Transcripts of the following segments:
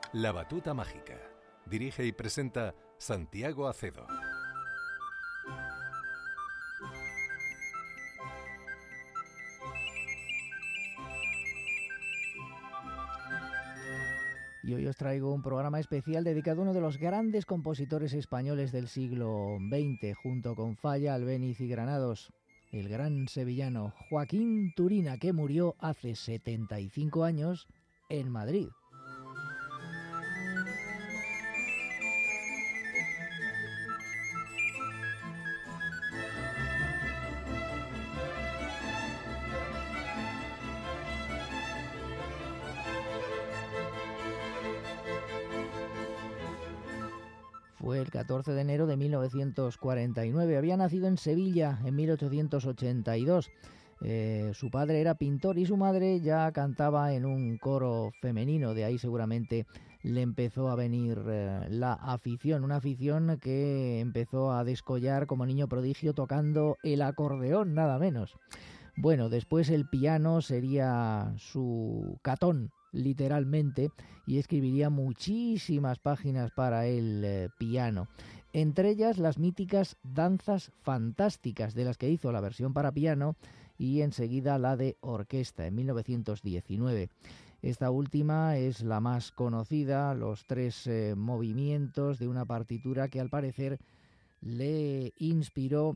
La Batuta Mágica. Dirige y presenta Santiago Acedo. Y hoy os traigo un programa especial dedicado a uno de los grandes compositores españoles del siglo XX, junto con Falla, Albéniz y Granados, el gran sevillano Joaquín Turina, que murió hace 75 años en Madrid. Fue el 14 de enero de 1949. Había nacido en Sevilla en 1882. Su padre era pintor y su madre ya cantaba en un coro femenino. De ahí seguramente le empezó a venir la afición. Una afición que empezó a descollar como niño prodigio tocando el acordeón, nada menos. Bueno, después el piano sería su catón, literalmente, y escribiría muchísimas páginas para el piano, entre ellas las míticas Danzas Fantásticas, de las que hizo la versión para piano y enseguida la de orquesta en 1919. Esta última es la más conocida, los tres movimientos de una partitura que al parecer le inspiró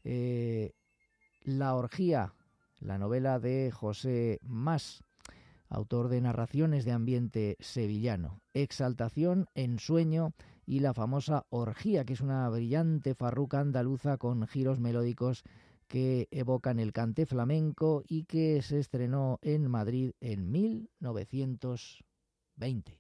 La Orgía, la novela de José Mas, autor de narraciones de ambiente sevillano, Exaltación, Ensueño y la famosa Orgía, que es una brillante farruca andaluza con giros melódicos que evocan el cante flamenco y que se estrenó en Madrid en 1920.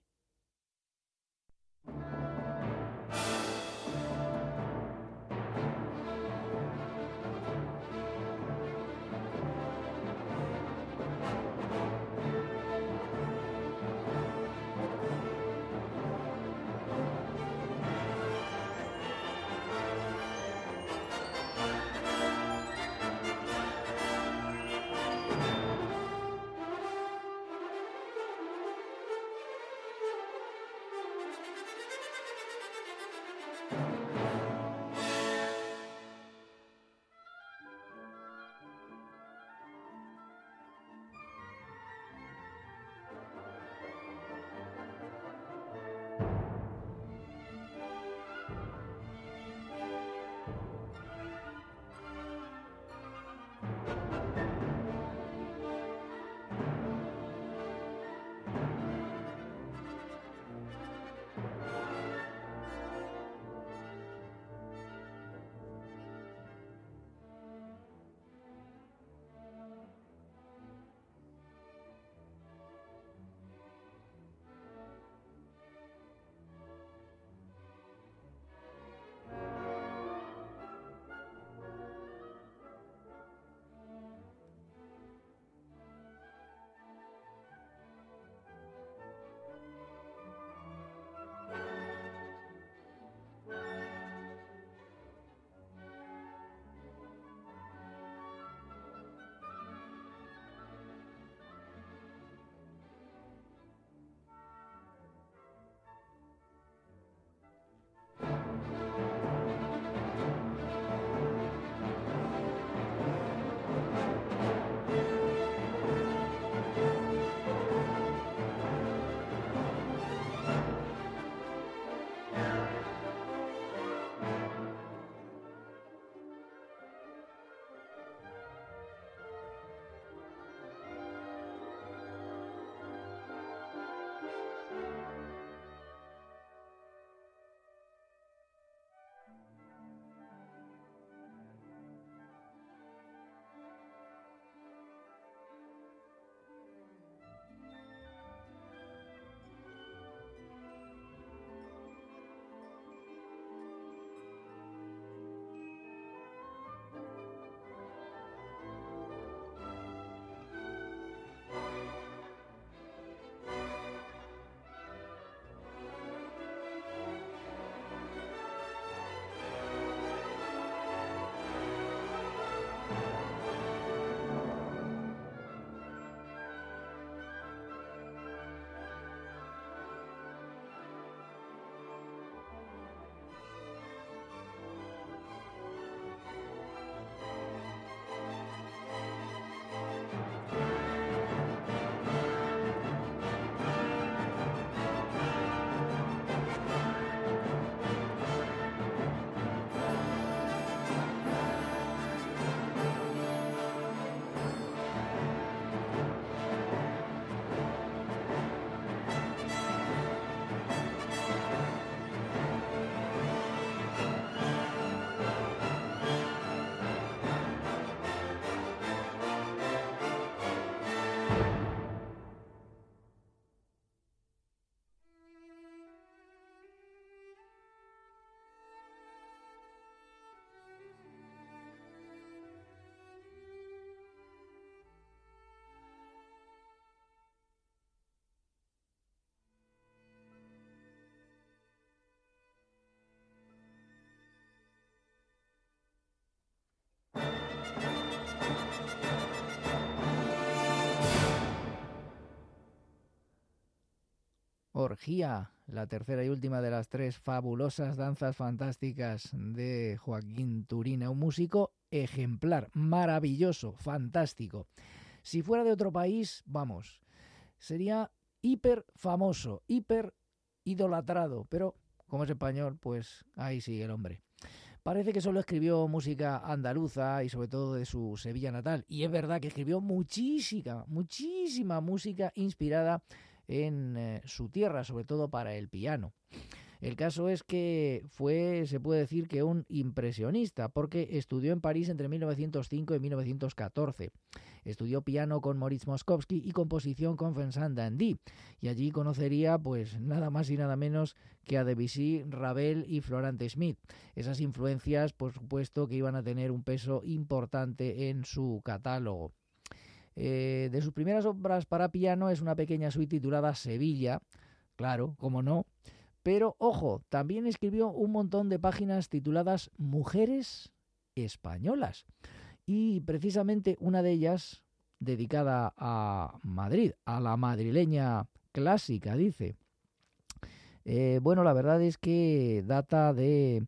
Orgía, la tercera y última de las tres fabulosas danzas fantásticas de Joaquín Turina, un músico ejemplar, maravilloso, fantástico. Si fuera de otro país, vamos, sería hiper famoso, hiper idolatrado, pero como es español, pues ahí sigue el hombre. Parece que solo escribió música andaluza y sobre todo de su Sevilla natal. Y es verdad que escribió muchísima música inspirada en su tierra, sobre todo para el piano. El caso es que fue, se puede decir que un impresionista, porque estudió en París entre 1905 y 1914. Estudió piano con Moritz Moszkowski y composición con Vincent Dandy. Y allí conocería, pues, nada más y nada menos que a Debussy, Ravel y Florent Schmitt. Esas influencias, por supuesto, que iban a tener un peso importante en su catálogo. De sus primeras obras para piano es una pequeña suite titulada Sevilla, claro, cómo no. Pero, ojo, también escribió un montón de páginas tituladas Mujeres Españolas. Y precisamente una de ellas dedicada a Madrid, a la madrileña clásica, dice. Bueno, la verdad es que data de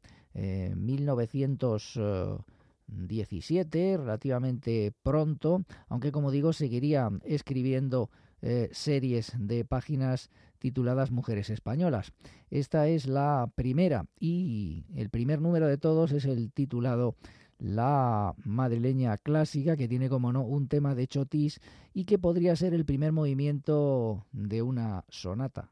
1917, relativamente pronto, aunque como digo, seguiría escribiendo series de páginas tituladas Mujeres Españolas. Esta es la primera y el primer número de todos es el titulado La madrileña clásica, que tiene como no un tema de chotis y que podría ser el primer movimiento de una sonata.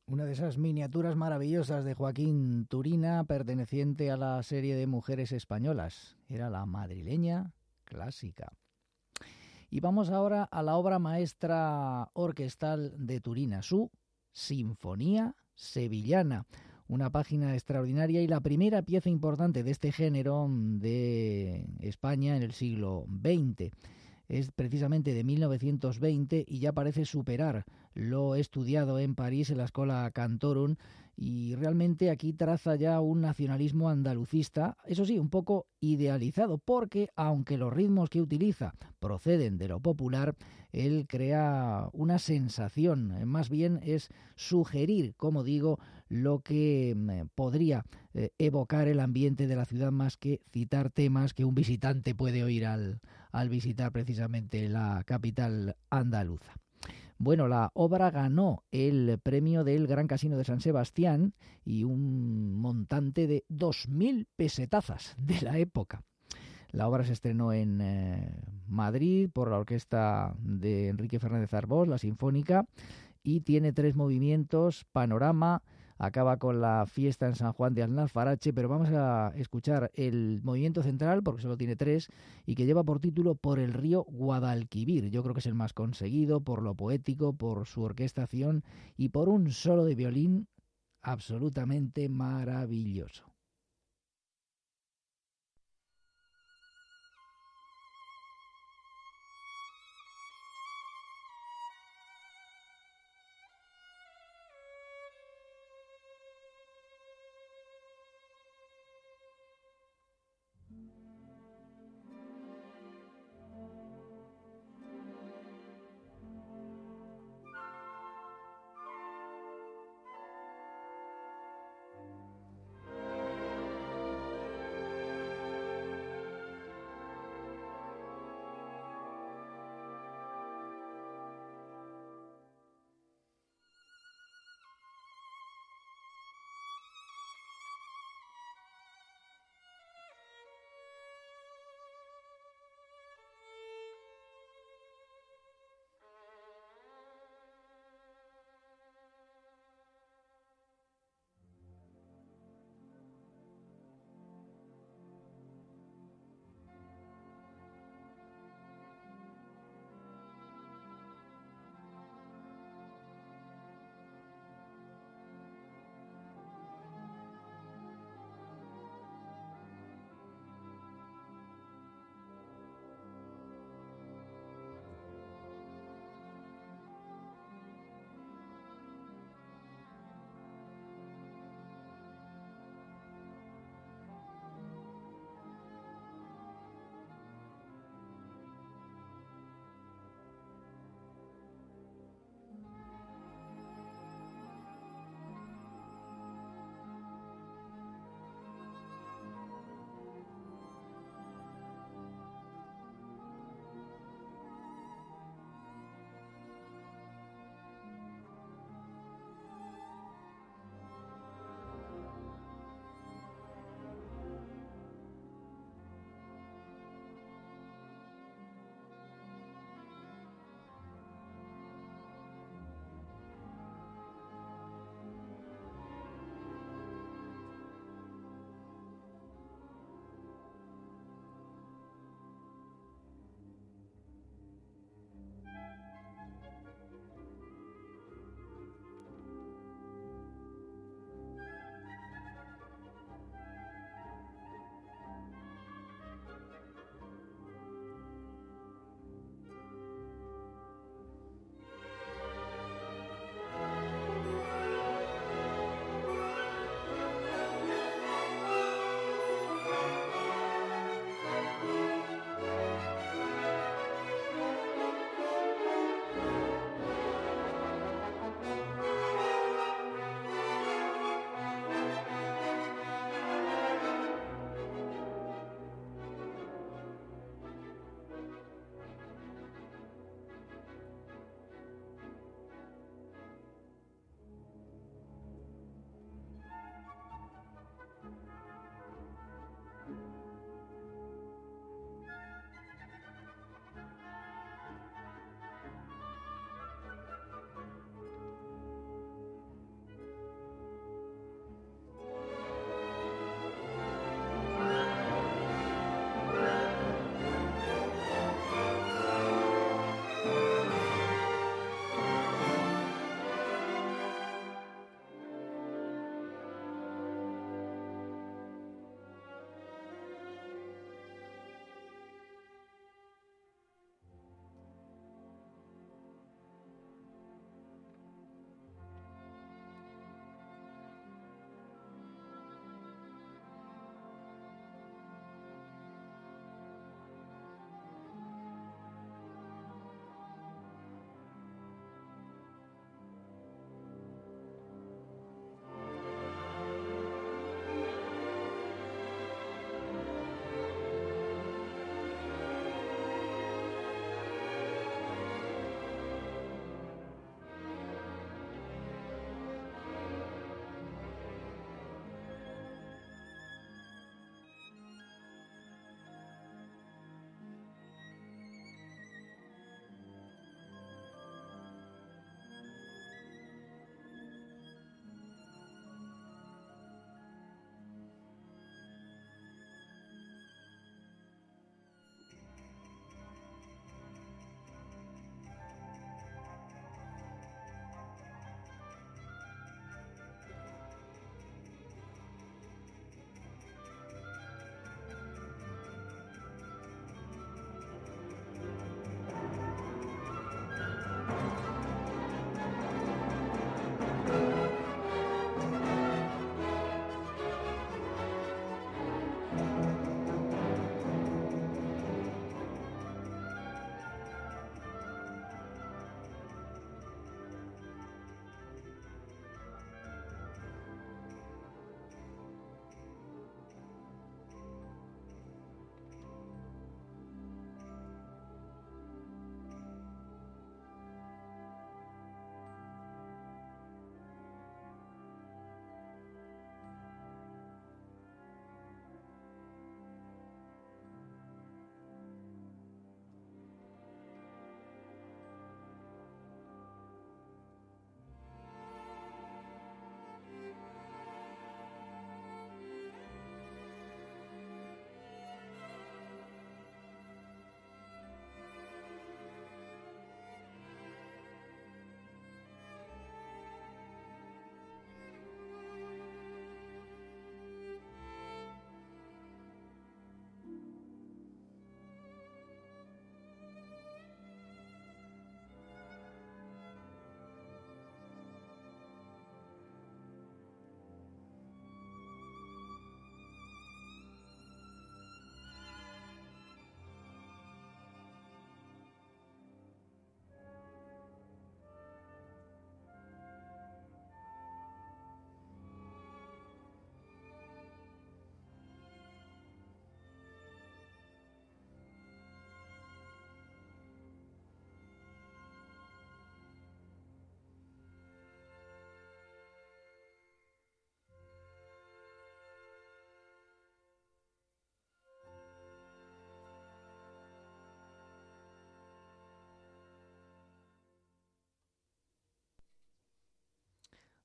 Una de esas miniaturas maravillosas de Joaquín Turina, perteneciente a la serie de Mujeres Españolas. Era la madrileña clásica. Y vamos ahora a la obra maestra orquestal de Turina, su Sinfonía Sevillana. Una página extraordinaria y la primera pieza importante de este género de España en el siglo XX. Es precisamente de 1920 y ya parece superar lo estudiado en París en la Schola Cantorum, y realmente aquí traza ya un nacionalismo andalucista, eso sí, un poco idealizado, porque aunque los ritmos que utiliza proceden de lo popular, él crea una sensación, más bien es sugerir, como digo, lo que podría evocar el ambiente de la ciudad, más que citar temas que un visitante puede oír al visitar precisamente la capital andaluza. Bueno, la obra ganó el premio del Gran Casino de San Sebastián y un montante de 2.000 pesetazas de la época. La obra se estrenó en Madrid por la orquesta de Enrique Fernández Arbós, la Sinfónica, y tiene 3 movimientos: panorama, acaba con la fiesta en San Juan de Alnalfarache, pero vamos a escuchar el movimiento central, porque solo tiene 3, y que lleva por título Por el río Guadalquivir. Yo creo que es el más conseguido por lo poético, por su orquestación y por un solo de violín absolutamente maravilloso.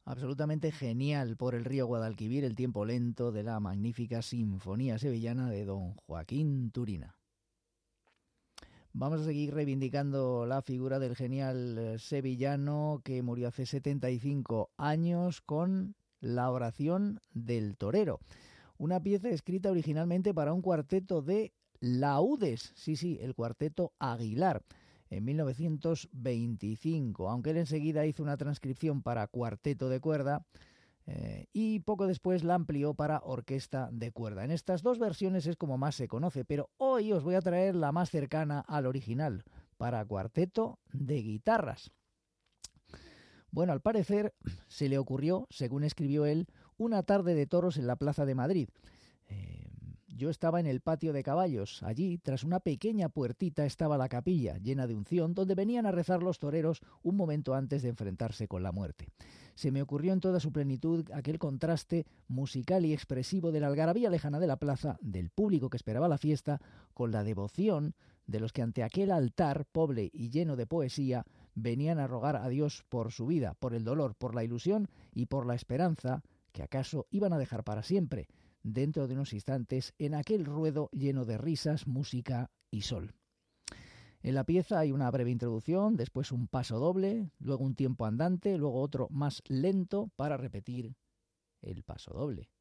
Absolutamente genial por el río Guadalquivir, el tiempo lento de la magnífica Sinfonía Sevillana de don Joaquín Turina. Vamos a seguir reivindicando la figura del genial sevillano que murió hace 75 años con La oración del torero, una pieza escrita originalmente para un cuarteto de laúdes, sí, el cuarteto Aguilar, en 1925, aunque él enseguida hizo una transcripción para cuarteto de cuerda y poco después la amplió para orquesta de cuerda. En estas dos versiones es como más se conoce, pero hoy os voy a traer la más cercana al original, para cuarteto de guitarras. Bueno, al parecer se le ocurrió, según escribió él, una tarde de toros en la Plaza de Madrid. Yo estaba en el patio de caballos. Allí, tras una pequeña puertita, estaba la capilla, llena de unción, donde venían a rezar los toreros un momento antes de enfrentarse con la muerte. Se me ocurrió en toda su plenitud aquel contraste musical y expresivo de la algarabía lejana de la plaza, del público que esperaba la fiesta, con la devoción de los que ante aquel altar, pobre y lleno de poesía, venían a rogar a Dios por su vida, por el dolor, por la ilusión y por la esperanza que acaso iban a dejar para siempre, dentro de unos instantes, en aquel ruedo lleno de risas, música y sol. En la pieza hay una breve introducción, después un paso doble, luego un tiempo andante, luego otro más lento para repetir el paso doble.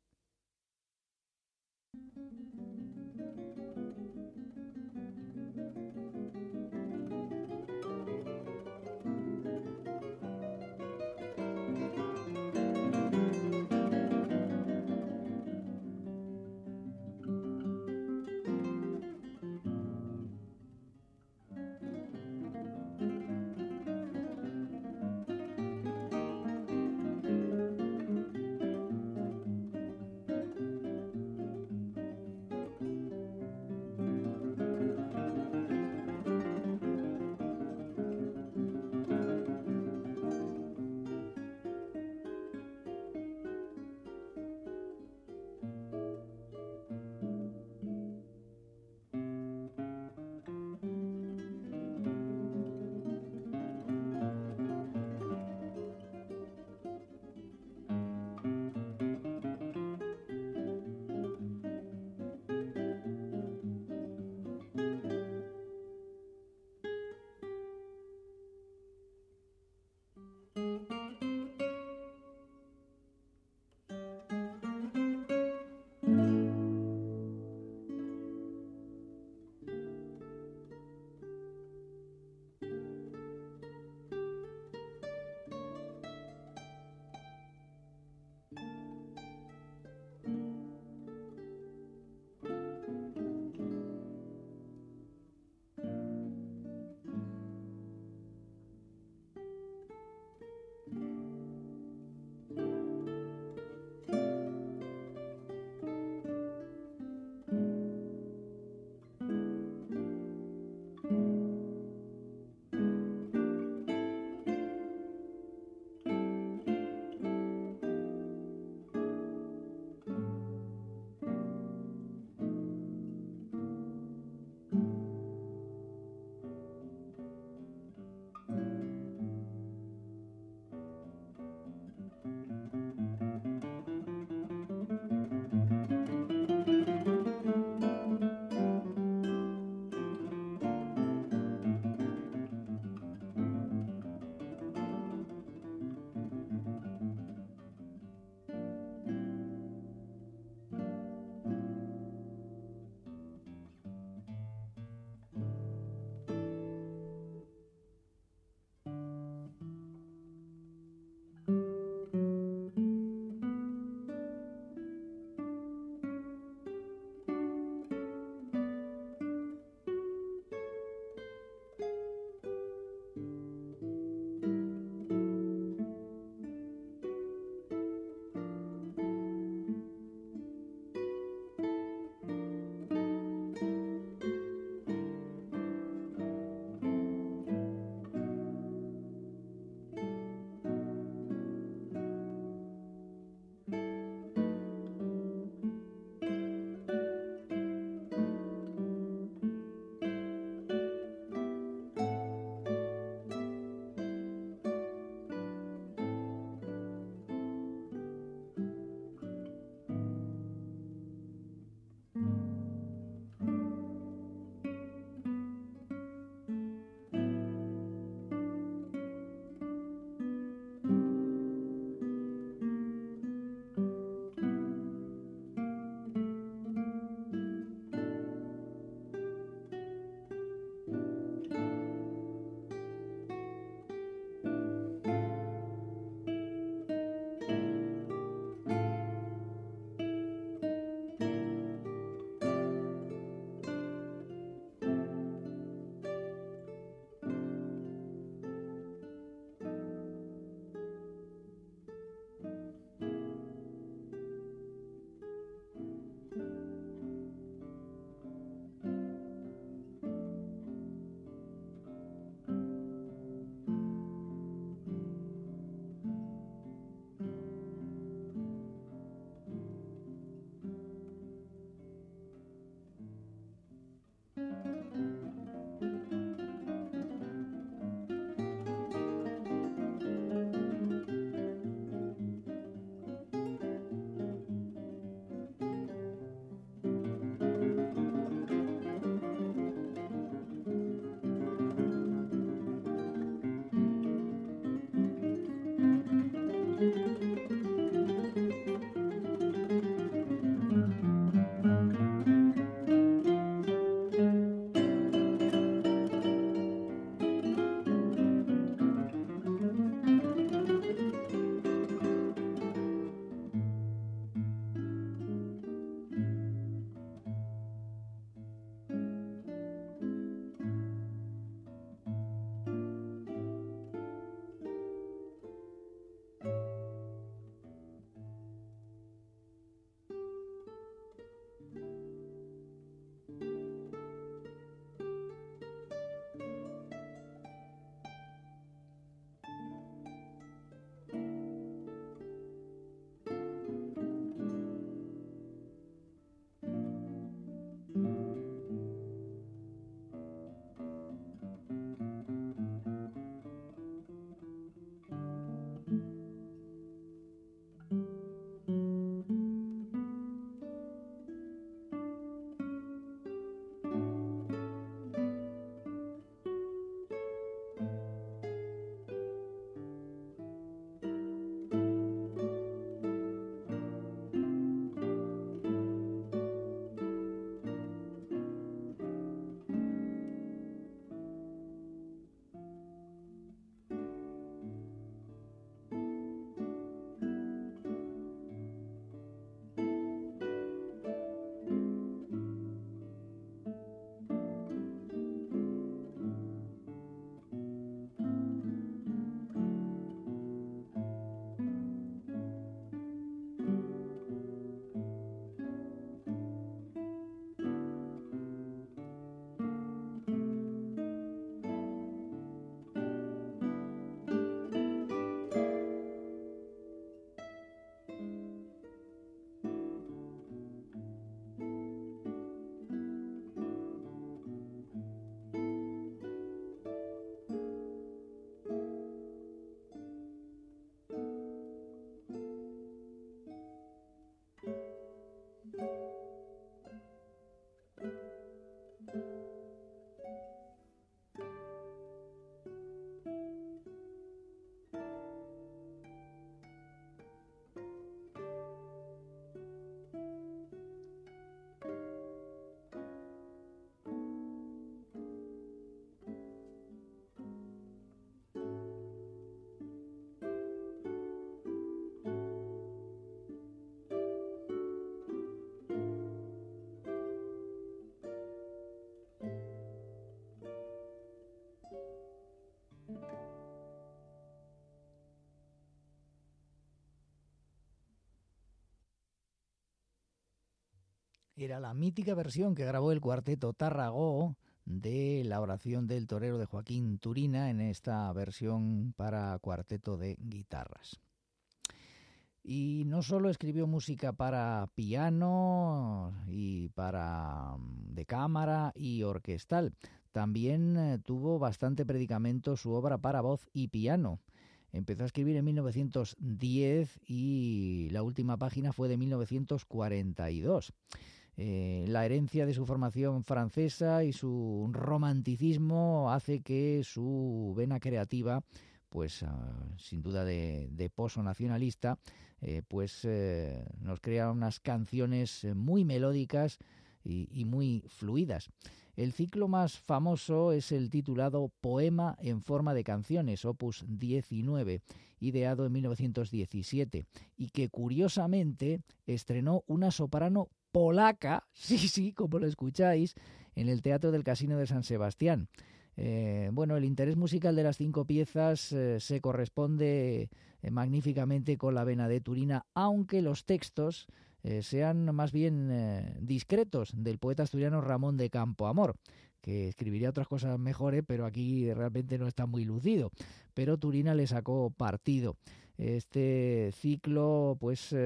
Era la mítica versión que grabó el cuarteto Tárrago de la oración del torero de Joaquín Turina en esta versión para cuarteto de guitarras. Y no solo escribió música para piano y para de cámara y orquestal, también tuvo bastante predicamento su obra para voz y piano. Empezó a escribir en 1910 y la última página fue de 1942. La herencia de su formación francesa y su romanticismo hace que su vena creativa, pues sin duda de poso nacionalista, nos crea unas canciones muy melódicas y muy fluidas. El ciclo más famoso es el titulado Poema en forma de canciones, opus 19, ideado en 1917, y que curiosamente estrenó una soprano polaca, sí, como lo escucháis, en el Teatro del Casino de San Sebastián. El interés musical de las 5 piezas se corresponde magníficamente con la vena de Turina, aunque los textos sean más bien discretos, del poeta asturiano Ramón de Campoamor, que escribiría otras cosas mejores, pero aquí realmente no está muy lucido. Pero Turina le sacó partido. Este ciclo,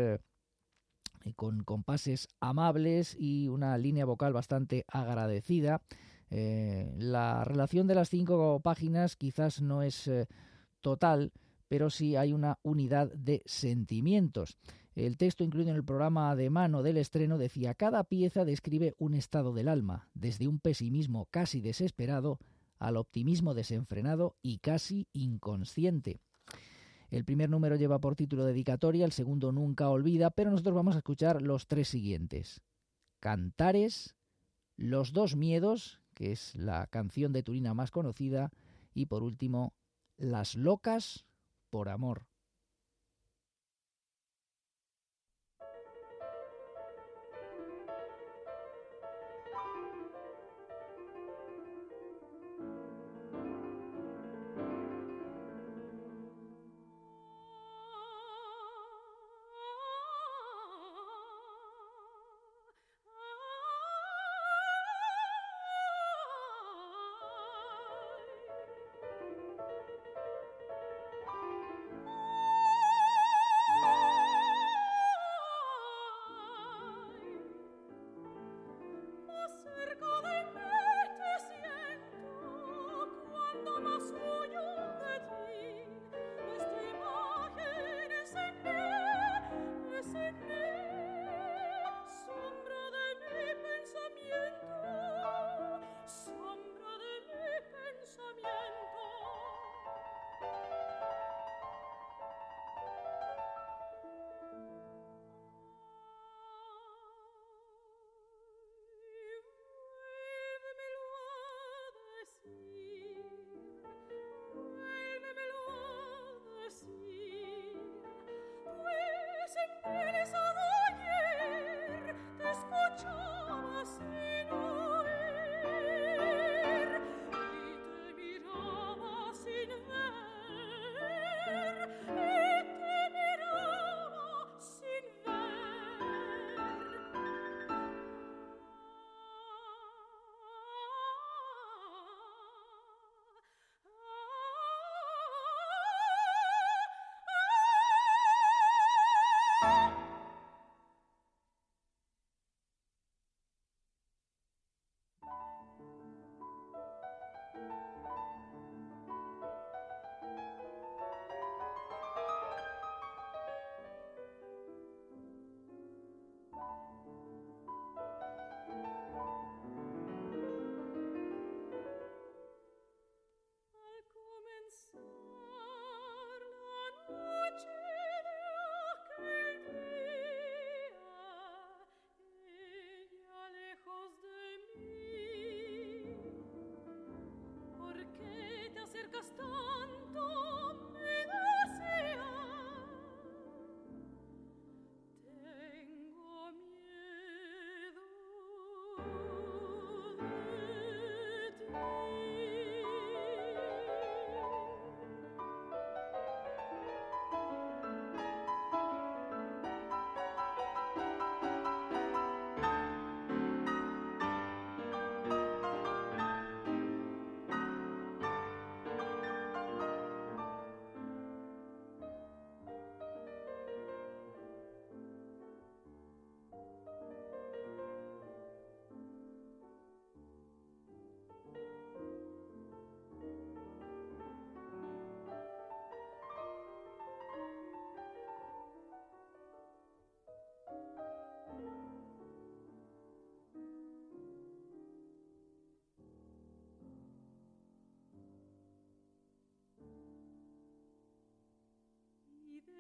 con compases amables y una línea vocal bastante agradecida. La relación de las 5 páginas quizás no es total, pero sí hay una unidad de sentimientos. El texto incluido en el programa de mano del estreno decía: cada pieza describe un estado del alma, desde un pesimismo casi desesperado al optimismo desenfrenado y casi inconsciente. El primer número lleva por título Dedicatoria, el segundo Nunca olvida, pero nosotros vamos a escuchar los 3 siguientes: Cantares, Los 2 miedos, que es la canción de Turina más conocida, y por último, Las locas por amor.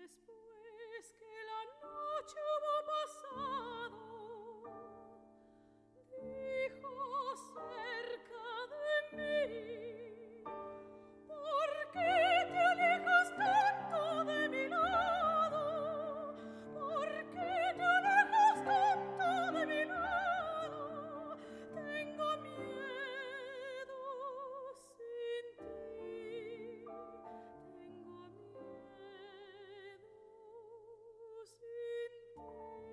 Después que la noche hubo pasado, dijo cerca de mí: ¿por qué te alejas tanto de mi lado? ¿Por qué te alejas tanto de mi lado? Tengo miedo sin ti, tengo miedo sin ti.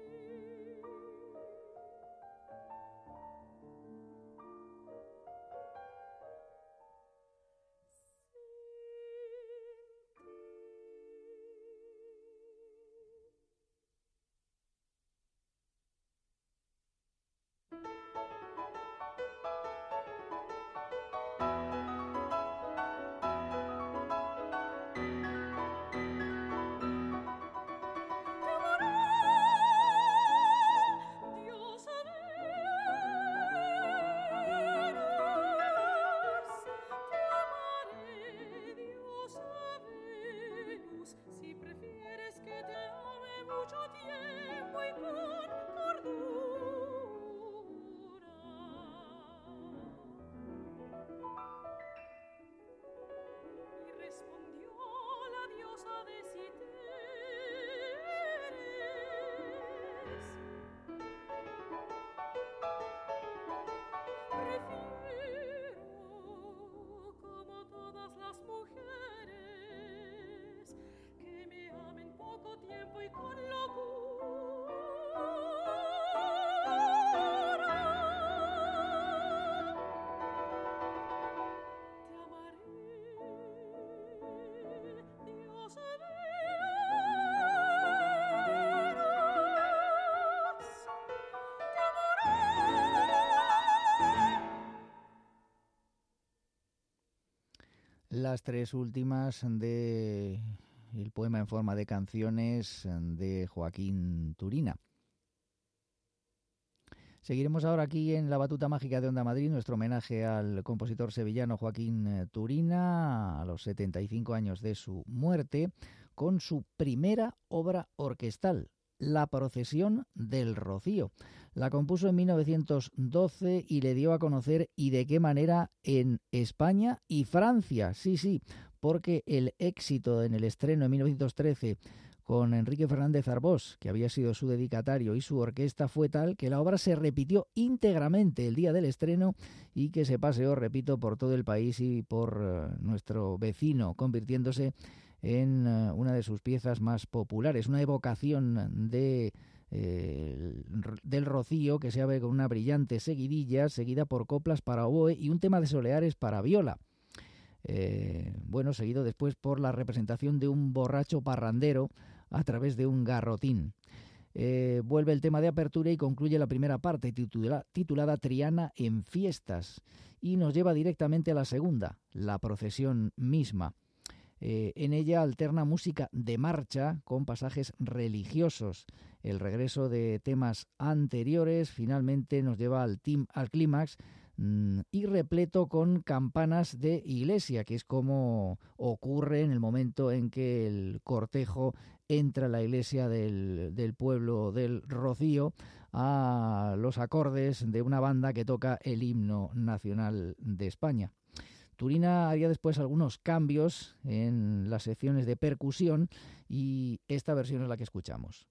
Si prefieres que te ame mucho tiempo y con cordura. Y respondió la diosa de Citeres: prefiero, como todas las mujeres, que me amen poco tiempo y con locura. Te amaré, diosa de Eros, te amaré. Las tres últimas de el poema en forma de canciones de Joaquín Turina. Seguiremos ahora aquí en la Batuta Mágica de Onda Madrid, nuestro homenaje al compositor sevillano Joaquín Turina, a los 75 años de su muerte, con su primera obra orquestal, La Procesión del Rocío. La compuso en 1912 y le dio a conocer, y de qué manera, en España y Francia. Sí, porque el éxito en el estreno en 1913 con Enrique Fernández Arbós, que había sido su dedicatario, y su orquesta, fue tal que la obra se repitió íntegramente el día del estreno y que se paseó, repito, por todo el país y por nuestro vecino, convirtiéndose en una de sus piezas más populares, una evocación del Rocío que se abre con una brillante seguidilla, seguida por coplas para oboe y un tema de soleares para viola. Seguido después por la representación de un borracho parrandero a través de un garrotín. Vuelve el tema de apertura y concluye la primera parte titulada Triana en fiestas, y nos lleva directamente a la segunda, la procesión misma. En ella alterna música de marcha con pasajes religiosos. El regreso de temas anteriores finalmente nos lleva al clímax, y repleto con campanas de iglesia, que es como ocurre en el momento en que el cortejo entra a la iglesia del pueblo del Rocío a los acordes de una banda que toca el himno nacional de España. Turina haría después algunos cambios en las secciones de percusión y esta versión es la que escuchamos.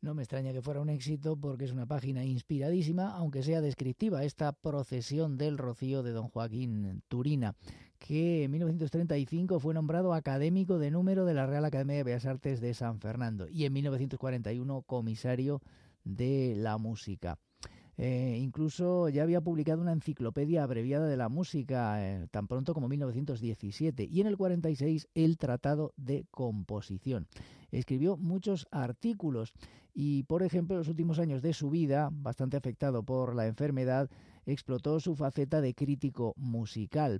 No me extraña que fuera un éxito porque es una página inspiradísima, aunque sea descriptiva, esta procesión del Rocío de don Joaquín Turina, que en 1935 fue nombrado académico de número de la Real Academia de Bellas Artes de San Fernando y en 1941 comisario de la música. Incluso ya había publicado una enciclopedia abreviada de la música tan pronto como 1917 y en el 46 el Tratado de Composición. Escribió muchos artículos y, por ejemplo, en los últimos años de su vida, bastante afectado por la enfermedad, explotó su faceta de crítico musical.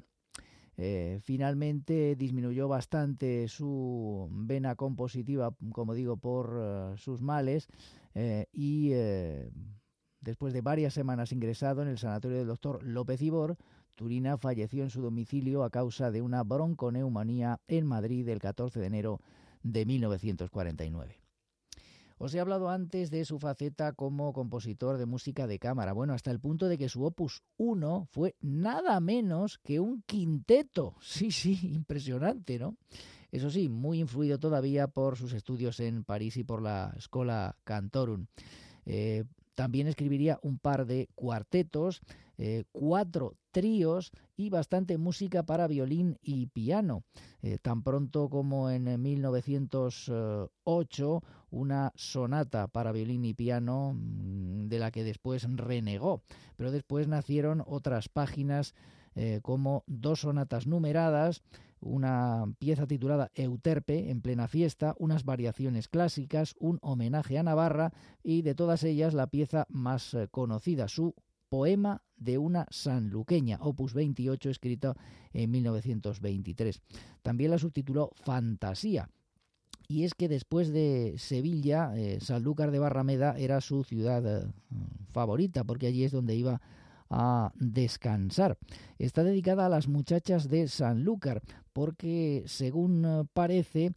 Finalmente disminuyó bastante su vena compositiva, como digo, por sus males y después de varias semanas ingresado en el sanatorio del doctor López Ibor, Turina falleció en su domicilio a causa de una bronconeumonía en Madrid el 14 de enero de 1949. Os he hablado antes de su faceta como compositor de música de cámara, bueno, hasta el punto de que su opus 1 fue nada menos que un quinteto. Sí, impresionante, ¿no? Eso sí, muy influido todavía por sus estudios en París y por la Schola Cantorum. También escribiría un par de cuartetos, 4 tríos y bastante música para violín y piano. Tan pronto como en 1908, una sonata para violín y piano de la que después renegó. Pero después nacieron otras páginas como 2 sonatas numeradas, una pieza titulada Euterpe en plena fiesta, unas variaciones clásicas, un homenaje a Navarra y de todas ellas la pieza más conocida, su Poema de una sanluqueña, opus 28, escrito en 1923. También la subtituló Fantasía. Y es que después de Sevilla, Sanlúcar de Barrameda era su ciudad favorita, porque allí es donde iba a descansar. Está dedicada a las muchachas de Sanlúcar, porque según parece,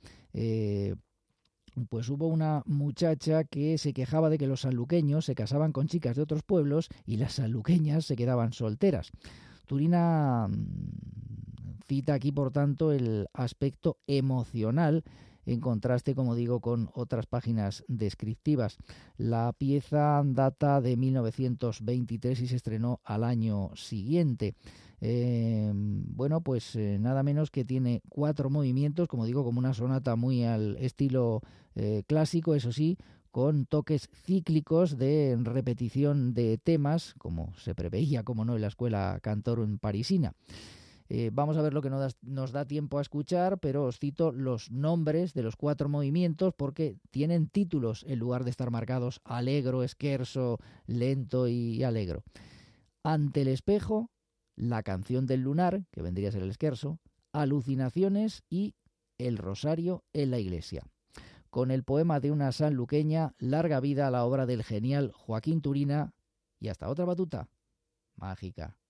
pues hubo una muchacha que se quejaba de que los sanluqueños se casaban con chicas de otros pueblos y las sanluqueñas se quedaban solteras. Turina cita aquí, por tanto, el aspecto emocional en contraste, como digo, con otras páginas descriptivas. La pieza data de 1923 y se estrenó al año siguiente. Bueno, pues nada menos que tiene 4 movimientos, como digo, como una sonata muy al estilo clásico, eso sí, con toques cíclicos de repetición de temas, como se preveía, como no, en la Escuela Cantorum parisina. Vamos a ver lo que nos da tiempo a escuchar, pero os cito los nombres de los 4 movimientos porque tienen títulos en lugar de estar marcados allegro, scherzo, lento y allegro. Ante el espejo, La canción del lunar, que vendría a ser el scherzo, Alucinaciones y El rosario en la iglesia. Con el poema de una sanluqueña, larga vida a la obra del genial Joaquín Turina y hasta otra batuta mágica.